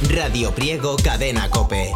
Radio Priego Cadena COPE.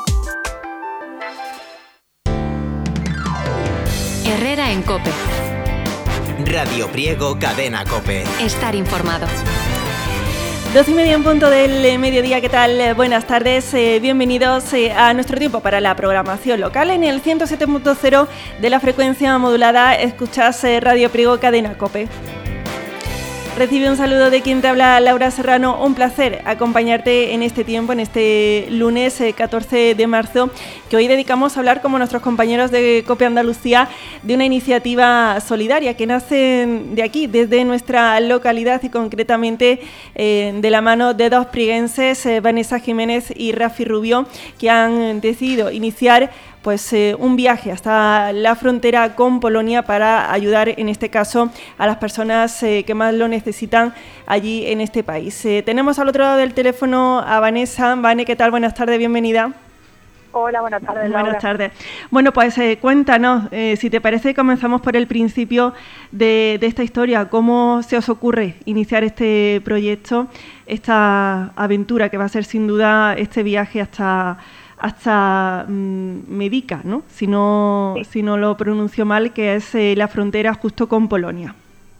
Herrera en COPE. Radio Priego Cadena COPE. Estar informado. 12:30 en punto del mediodía, ¿qué tal? Buenas tardes, bienvenidos a nuestro tiempo para la programación local. En el 107.0 de la frecuencia modulada escuchas Radio Priego Cadena COPE. Recibe un saludo de quien te habla, Laura Serrano. Un placer acompañarte en este tiempo, en este lunes 14 de marzo, que hoy dedicamos a hablar, como nuestros compañeros de COPE Andalucía, de una iniciativa solidaria que nace de aquí, desde nuestra localidad y concretamente de la mano de dos prieguenses, Vanessa Jiménez y Rafi Rubio, que han decidido iniciar un viaje hasta la frontera con Polonia para ayudar, en este caso, a las personas que más lo necesitan allí en este país. Tenemos al otro lado del teléfono a Vanessa. Vane, ¿qué tal? Buenas tardes, bienvenida. Hola, buenas tardes, Laura. Buenas tardes. Bueno, pues cuéntanos, si te parece, comenzamos por el principio de esta historia. ¿Cómo se os ocurre iniciar este proyecto, esta aventura que va a ser sin duda este viaje hasta Medica, ¿no? Si no lo pronuncio mal, que es la frontera justo con Polonia.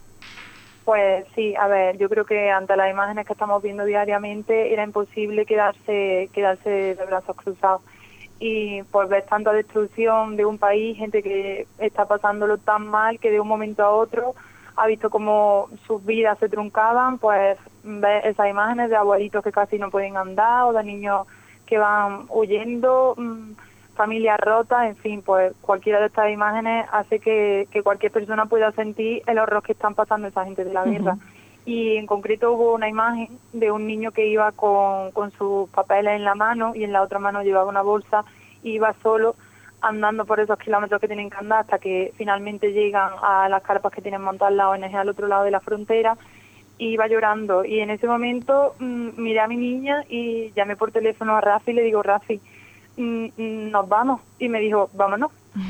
Pues sí, a ver, yo creo que ante las imágenes que estamos viendo diariamente era imposible quedarse de brazos cruzados. Y pues ver tanta destrucción de un país, gente que está pasándolo tan mal que de un momento a otro ha visto cómo sus vidas se truncaban, pues ver esas imágenes de abuelitos que casi no pueden andar o de niños que van huyendo, familias rotas, en fin, pues cualquiera de estas imágenes hace que cualquier persona pueda sentir el horror que están pasando esa gente de la guerra. Y en concreto hubo una imagen de un niño que iba con sus papeles en la mano y en la otra mano llevaba una bolsa y iba solo andando por esos kilómetros que tienen que andar hasta que finalmente llegan a las carpas que tienen montadas la ONG al otro lado de la frontera. Y iba llorando, y en ese momento miré a mi niña y llamé por teléfono a Rafi y le digo, Rafi, nos vamos, y me dijo, vámonos.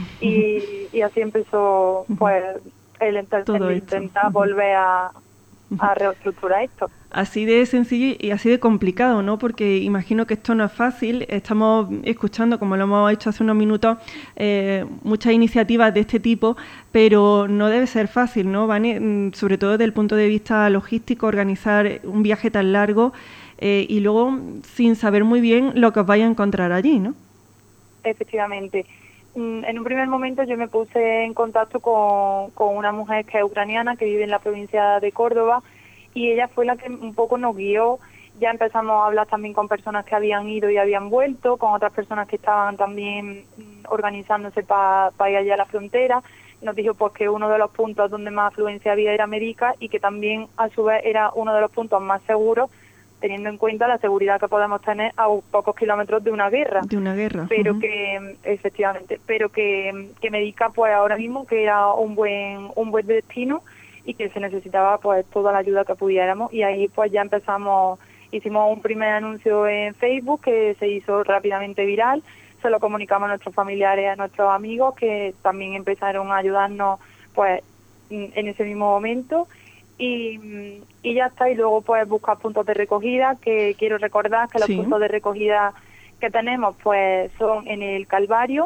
Y así empezó pues el intentar volver a reestructurar esto. Así de sencillo y así de complicado, ¿no? Porque imagino que esto no es fácil. Estamos escuchando, como lo hemos hecho hace unos minutos, muchas iniciativas de este tipo, pero no debe ser fácil, ¿no, Vane? Sobre todo desde el punto de vista logístico, organizar un viaje tan largo y luego sin saber muy bien lo que os vais a encontrar allí, ¿no? Efectivamente. En un primer momento yo me puse en contacto con una mujer que es ucraniana, que vive en la provincia de Córdoba, y ella fue la que un poco nos guió. Ya empezamos a hablar también con personas que habían ido y habían vuelto, con otras personas que estaban también organizándose para ir allá a la frontera. Nos dijo pues que uno de los puntos donde más afluencia había era Medica y que también a su vez era uno de los puntos más seguros, teniendo en cuenta la seguridad que podemos tener a pocos kilómetros de una guerra. De una guerra. Pero que, efectivamente, que Medica pues ahora mismo que era un buen destino y que se necesitaba pues toda la ayuda que pudiéramos, y ahí pues ya hicimos un primer anuncio en Facebook que se hizo rápidamente viral, se lo comunicamos a nuestros familiares, a nuestros amigos que también empezaron a ayudarnos pues en ese mismo momento. Y ya está, y luego pues buscar puntos de recogida, que quiero recordar que los puntos de recogida que tenemos pues son en el Calvario,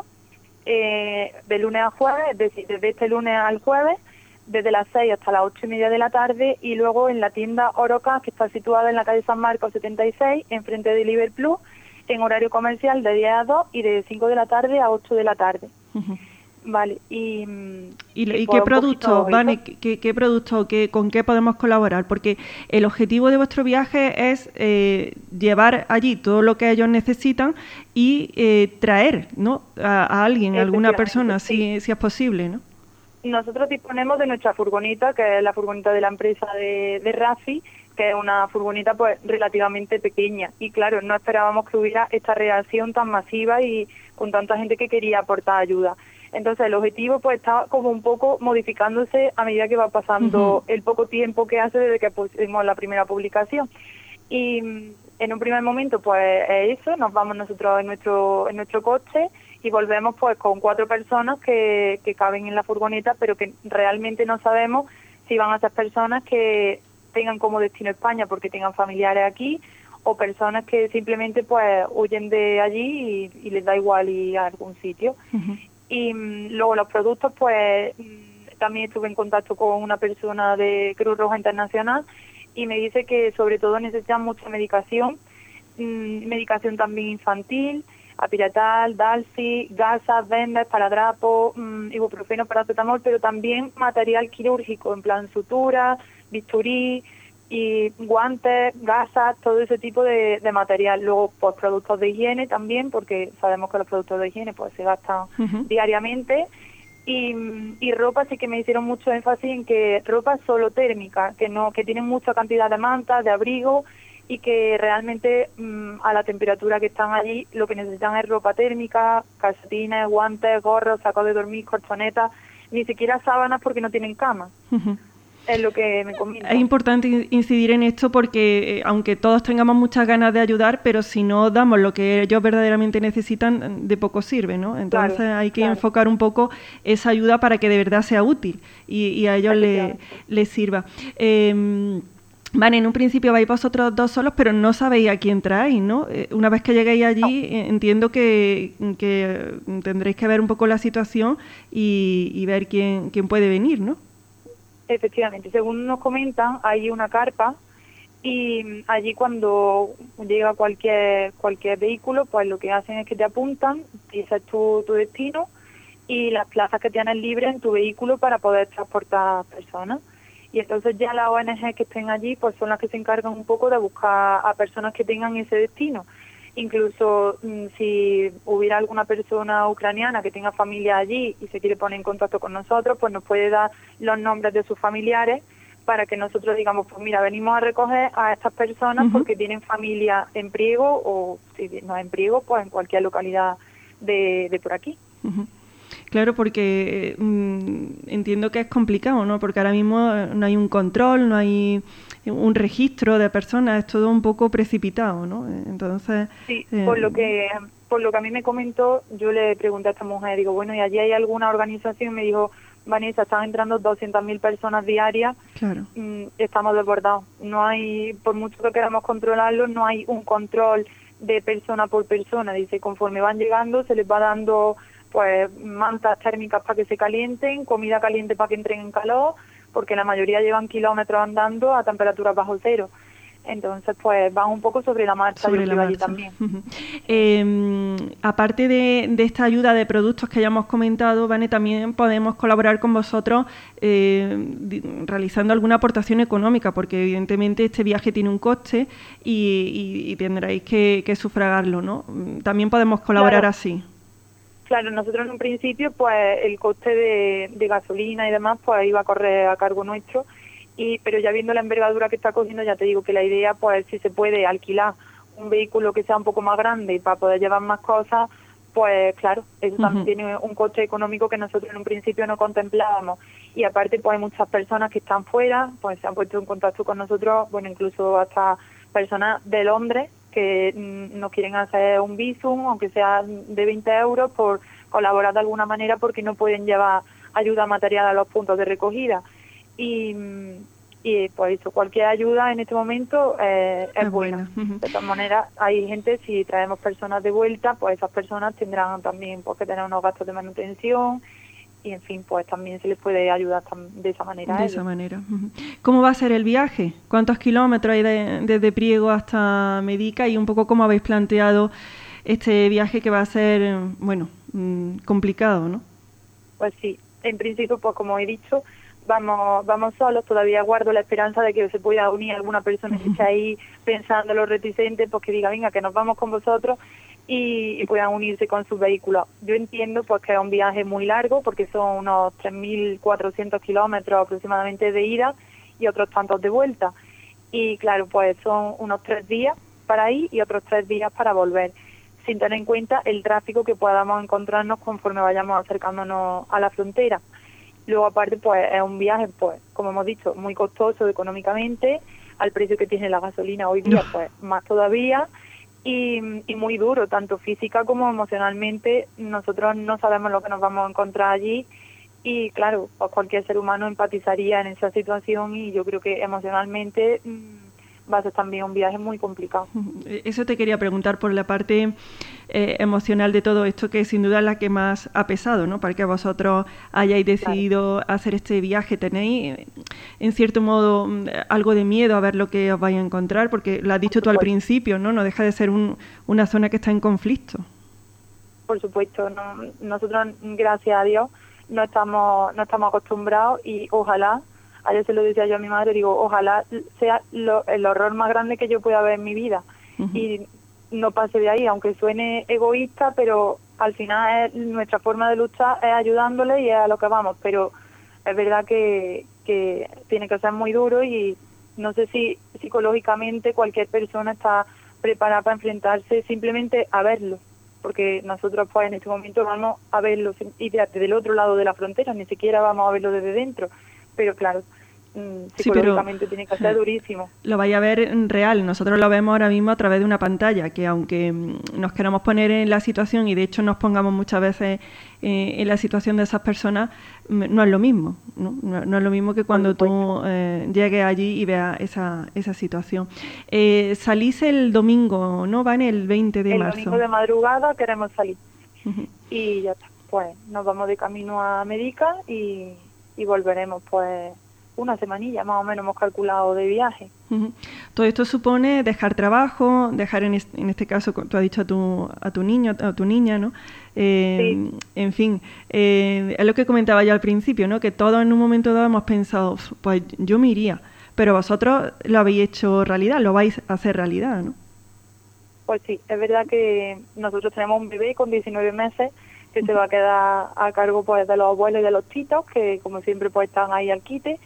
de lunes a jueves, es decir, desde este lunes al jueves, desde las 6 hasta las 8:30 de la tarde, y luego en la tienda Oroca, que está situada en la calle San Marcos 76, enfrente de Liverpool, en horario comercial de 10 a 2 y de 5 de la tarde a 8 de la tarde. Vale, ¿Y qué productos, Vane, qué producto, con qué podemos colaborar? Porque el objetivo de vuestro viaje es llevar allí todo lo que ellos necesitan y traer, ¿no?, a alguien, a alguna persona, si es posible, ¿no? Nosotros disponemos de nuestra furgoneta, que es la furgoneta de la empresa de Rafi, que es una furgoneta pues relativamente pequeña. Y claro, no esperábamos que hubiera esta reacción tan masiva y con tanta gente que quería aportar ayuda. Entonces el objetivo pues está como un poco modificándose a medida que va pasando el poco tiempo que hace desde que pusimos la primera publicación. Y en un primer momento pues es eso, nos vamos nosotros en nuestro coche y volvemos pues con 4 personas que caben en la furgoneta, pero que realmente no sabemos si van a ser personas que tengan como destino España porque tengan familiares aquí, o personas que simplemente pues huyen de allí y les da igual ir a algún sitio. Y luego los productos, pues también estuve en contacto con una persona de Cruz Roja Internacional y me dice que sobre todo necesitan mucha medicación, medicación también infantil, Apiratal, Dalsi, gasas, vendas, paradrapo, ibuprofeno, paracetamol, pero también material quirúrgico, en plan sutura, bisturí y guantes, gasas, todo ese tipo de material. Luego, pues productos de higiene también, porque sabemos que los productos de higiene pues se gastan diariamente. Y ropa sí que me hicieron mucho énfasis en que ropa solo térmica, que tienen mucha cantidad de mantas, de abrigo, y que realmente a la temperatura que están allí lo que necesitan es ropa térmica, calcetines, guantes, gorros, sacos de dormir, colchonetas, ni siquiera sábanas porque no tienen cama. Es lo que me comenta. Es importante incidir en esto porque aunque todos tengamos muchas ganas de ayudar, pero si no damos lo que ellos verdaderamente necesitan, de poco sirve, ¿no? Entonces hay que enfocar un poco esa ayuda para que de verdad sea útil y a ellos les sirva. Vale, en un principio vais vosotros dos solos, pero no sabéis a quién traéis, ¿no? Una vez que lleguéis allí, entiendo que tendréis que ver un poco la situación y ver quién puede venir, ¿no? Efectivamente, según nos comentan, hay una carpa y allí cuando llega cualquier vehículo, pues lo que hacen es que te apuntan, dices tu destino y las plazas que tienes libres en tu vehículo para poder transportar personas. Y entonces ya las ONG que estén allí pues son las que se encargan un poco de buscar a personas que tengan ese destino. Incluso si hubiera alguna persona ucraniana que tenga familia allí y se quiere poner en contacto con nosotros, pues nos puede dar los nombres de sus familiares para que nosotros digamos, pues mira, venimos a recoger a estas personas porque tienen familia en Priego o si no en Priego, pues en cualquier localidad de por aquí. Claro, porque entiendo que es complicado, ¿no? Porque ahora mismo no hay un control, no hay un registro de personas, es todo un poco precipitado, ¿no? Entonces... Sí, por lo que a mí me comentó, yo le pregunté a esta mujer, digo, bueno, ¿y allí hay alguna organización? Me dijo, Vanessa, están entrando 200.000 personas diarias, claro. Estamos desbordados. No hay, por mucho que queramos controlarlo, no hay un control de persona por persona. Dice, conforme van llegando, se les va dando pues mantas térmicas para que se calienten, comida caliente para que entren en calor, porque la mayoría llevan kilómetros andando a temperaturas bajo cero. Entonces, pues van un poco sobre la marcha. Sobre la marcha. Allí también. Aparte de esta ayuda de productos que ya hemos comentado, Vane, también podemos colaborar con vosotros realizando alguna aportación económica, porque evidentemente este viaje tiene un coste y tendréis que sufragarlo, ¿no? También podemos colaborar así. Claro, nosotros en un principio, pues el coste de gasolina y demás, pues iba a correr a cargo nuestro, pero ya viendo la envergadura que está cogiendo, ya te digo que la idea, pues si se puede alquilar un vehículo que sea un poco más grande para poder llevar más cosas, pues claro, eso también tiene un coste económico que nosotros en un principio no contemplábamos. Y aparte, pues hay muchas personas que están fuera, pues se han puesto en contacto con nosotros, bueno, incluso hasta personas de Londres, que nos quieren hacer un visum, aunque sea de 20 euros, por colaborar de alguna manera porque no pueden llevar ayuda material a los puntos de recogida. Y pues eso, cualquier ayuda en este momento es buena. De todas maneras, hay gente, si traemos personas de vuelta, pues esas personas tendrán también pues, que tener unos gastos de manutención y en fin, pues también se les puede ayudar de esa manera. De esa manera. ¿Cómo va a ser el viaje? ¿Cuántos kilómetros hay desde Priego hasta Medica? Y un poco cómo habéis planteado este viaje que va a ser, bueno, complicado, ¿no? Pues sí, en principio, pues como he dicho, vamos solos. Todavía guardo la esperanza de que se pueda unir alguna persona que esté ahí pensando lo reticente, pues que diga, venga, que nos vamos con vosotros y puedan unirse con sus vehículos. Yo entiendo pues que es un viaje muy largo porque son unos 3.400 kilómetros aproximadamente de ida y otros tantos de vuelta. Y claro, pues son unos 3 días para ir y otros 3 días para volver, sin tener en cuenta el tráfico que podamos encontrarnos conforme vayamos acercándonos a la frontera. Luego aparte pues es un viaje, pues como hemos dicho, muy costoso económicamente, al precio que tiene la gasolina hoy día, pues más todavía. Y muy duro, tanto física como emocionalmente. Nosotros no sabemos lo que nos vamos a encontrar allí y claro, pues cualquier ser humano empatizaría en esa situación y yo creo que emocionalmente va a ser también un viaje muy complicado. Eso te quería preguntar por la parte emocional de todo esto, que sin duda es la que más ha pesado, ¿no? Para que vosotros hayáis decidido hacer este viaje. ¿Tenéis, en cierto modo, algo de miedo a ver lo que os vais a encontrar? Porque lo has dicho tú al principio, ¿no? No deja de ser una zona que está en conflicto. Por supuesto, nosotros, gracias a Dios, no estamos acostumbrados, y ojalá, ayer se lo decía yo a mi madre, digo, ojalá sea el horror más grande que yo pueda ver en mi vida. Y no pase de ahí, aunque suene egoísta, pero al final nuestra forma de luchar es ayudándole y es a lo que vamos. Pero es verdad que tiene que ser muy duro, y no sé si psicológicamente cualquier persona está preparada para enfrentarse simplemente a verlo. Porque nosotros pues en este momento vamos a verlo y desde el otro lado de la frontera, ni siquiera vamos a verlo desde dentro. Pero claro, psicológicamente tiene que ser durísimo. Lo vais a ver real. Nosotros lo vemos ahora mismo a través de una pantalla, que aunque nos queramos poner en la situación, y de hecho nos pongamos muchas veces en la situación de esas personas, no es lo mismo, ¿no? No es lo mismo que cuando tú llegues allí y veas esa situación. Salís el domingo, ¿no, Vane? El 20 de marzo. El domingo de madrugada queremos salir. Y ya está. Pues nos vamos de camino a América y volveremos pues una semanilla más o menos hemos calculado de viaje. Todo esto supone dejar trabajo, dejar en este caso, tú has dicho a tu niño, a tu niña, ¿no? Sí. En fin, es lo que comentaba yo al principio, ¿no? Que todos en un momento dado hemos pensado, pues yo me iría, pero vosotros lo habéis hecho realidad, lo vais a hacer realidad, ¿no? Pues sí, es verdad que nosotros tenemos un bebé con 19 meses que se va a quedar a cargo pues de los abuelos y de los titos, que como siempre pues están ahí al quite.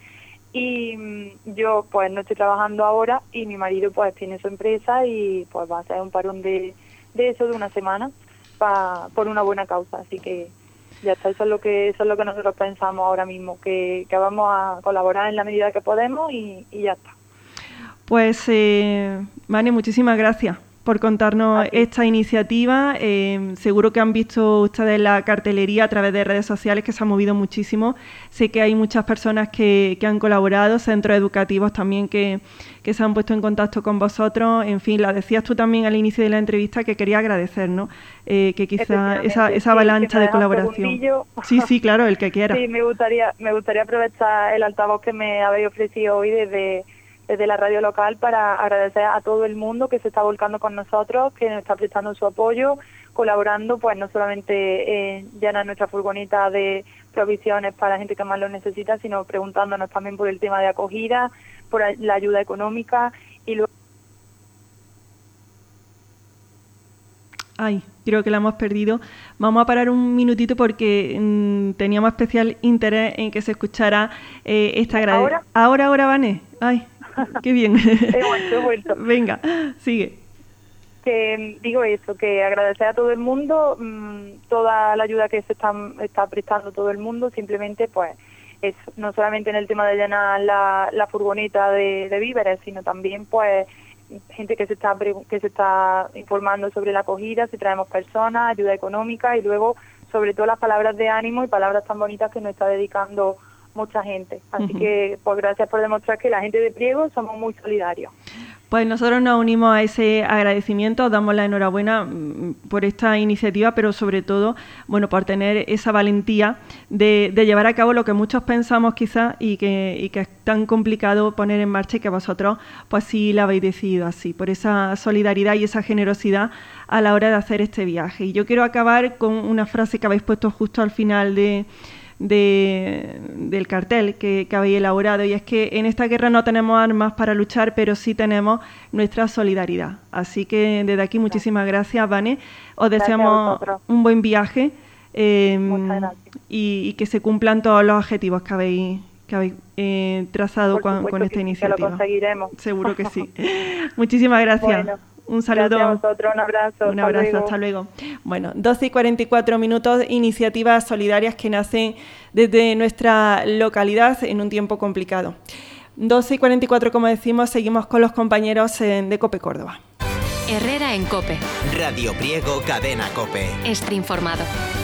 Y yo pues no estoy trabajando ahora, y mi marido pues tiene su empresa, y pues va a hacer un parón de eso de una semana por una buena causa. Así que ya está, eso es lo que nosotros pensamos ahora mismo, que vamos a colaborar en la medida que podemos, y ya está. Pues Vane, muchísimas gracias por contarnos esta iniciativa. Seguro que han visto ustedes la cartelería a través de redes sociales, que se ha movido muchísimo. Sé que hay muchas personas que han colaborado, centros educativos también que se han puesto en contacto con vosotros. En fin, la decías tú también al inicio de la entrevista, que quería agradecer, ¿no? Que quizá esa avalancha de colaboración. Sí, claro, el que quiera. Sí, me gustaría aprovechar el altavoz que me habéis ofrecido hoy desde la radio local para agradecer a todo el mundo que se está volcando con nosotros, que nos está prestando su apoyo, colaborando, pues no solamente llenar nuestra furgoneta de provisiones para la gente que más lo necesita, sino preguntándonos también por el tema de acogida, por la ayuda económica, y luego... Ay, creo que la hemos perdido. Vamos a parar un minutito porque teníamos especial interés en que se escuchara esta agradecimiento. ¿Ahora, Vane? Ay, qué bien. He vuelto. Venga, sigue. Que digo eso, que agradecer a todo el mundo, toda la ayuda que se está prestando todo el mundo, simplemente pues eso, no solamente en el tema de llenar la furgoneta de víveres, sino también pues gente que se está informando sobre la acogida, si traemos personas, ayuda económica, y luego sobre todo las palabras de ánimo y palabras tan bonitas que nos está dedicando mucha gente. Así que pues gracias por demostrar que la gente de Priego somos muy solidarios. Pues nosotros nos unimos a ese agradecimiento, os damos la enhorabuena por esta iniciativa, pero sobre todo, bueno, por tener esa valentía de llevar a cabo lo que muchos pensamos quizás y que es tan complicado poner en marcha, y que vosotros pues sí la habéis decidido así, por esa solidaridad y esa generosidad a la hora de hacer este viaje. Y yo quiero acabar con una frase que habéis puesto justo al final del cartel que habéis elaborado, y es que en esta guerra no tenemos armas para luchar, pero sí tenemos nuestra solidaridad. Así que desde aquí muchísimas gracias, Vane. Os deseamos un buen viaje y que se cumplan todos los objetivos que habéis trazado con esta iniciativa. Que lo conseguiremos. Seguro que sí. Muchísimas gracias. Bueno. Un saludo. Gracias a vosotros, un abrazo. Hasta luego. Bueno, 12:44, iniciativas solidarias que nacen desde nuestra localidad en un tiempo complicado. 12:44, como decimos, seguimos con los compañeros de COPE Córdoba. Herrera en COPE. Radio Priego, Cadena COPE. Estar informado.